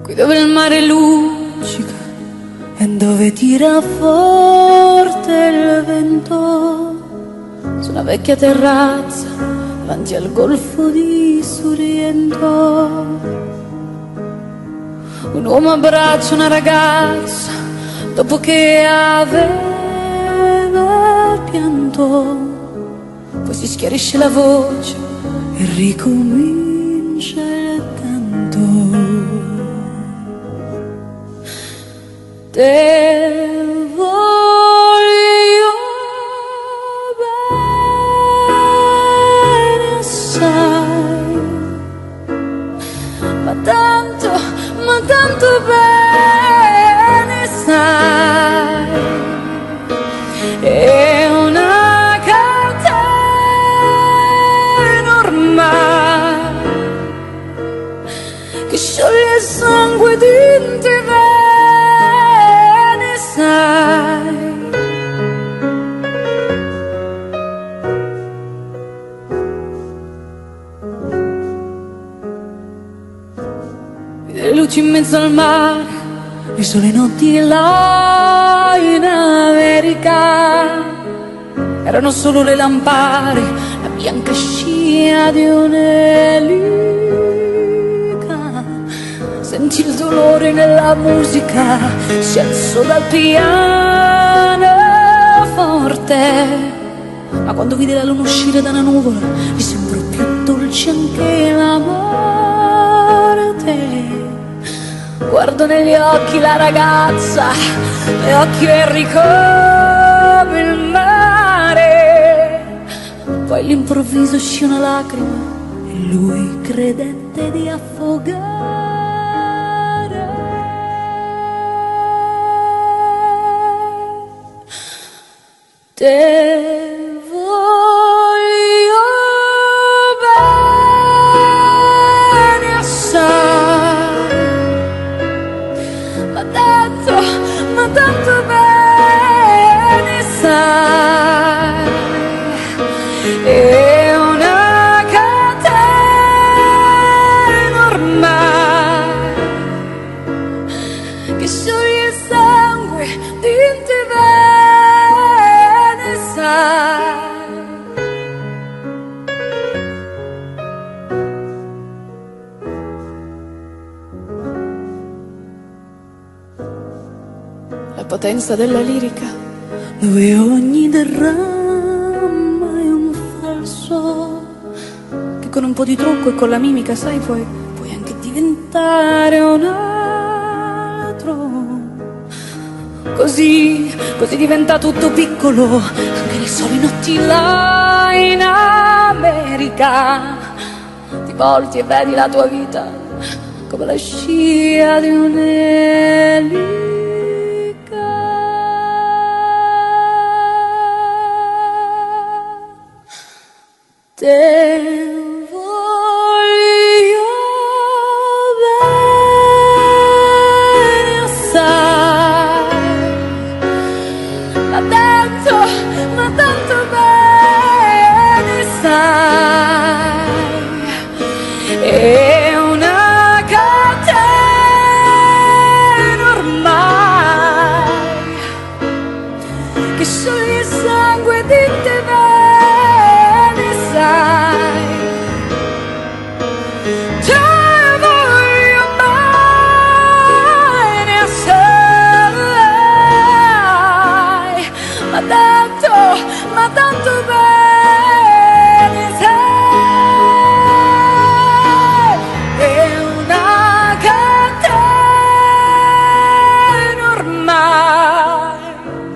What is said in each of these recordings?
qui dove il mare luccica e dove tira forte il vento, su una vecchia terrazza davanti al golfo di Sorrento. Un uomo abbraccia una ragazza dopo che aveva pianto, poi si schiarisce la voce e ricomincia il canto. Te voglio bene assai, ma tanto bene sai, è una catena ormai che scioglie il sangue di te, bene sai. Le luci in mezzo al mare, le sole notti là in America, erano solo le lampade, la bianca scia di un'elica. Sentì il dolore nella musica, si alzò dal piano forte, ma quando vide la luna uscire da una nuvola gli sembrò più dolce anche la morte. Guardo negli occhi la ragazza, le occhi verdi come il mare, poi all'improvviso uscì una lacrima e lui credette di affogare. Te voglio bene assai, ma tanto bene sai, è una catena ormai che scioglie il sangue di te, bene sai. La potenza della lirica, dove ogni dramma è un falso, che con un po' di trucco e con la mimica, sai, puoi anche diventare un altro. Così diventa tutto piccolo, anche le sole notti là in America. Ti volti e vedi la tua vita come la scia di un'elica. Te voglio bene assai, ma tanto bene sai, è una catena ormai che scioglie il sangue di te, bene sai. Te voglio bene assai, ma tanto bene sai, è una catena ormai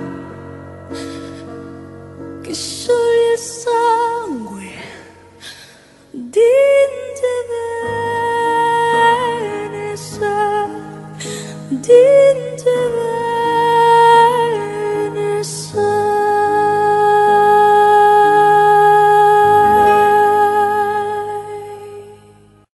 che scioglie il sangue di te, bene sai, di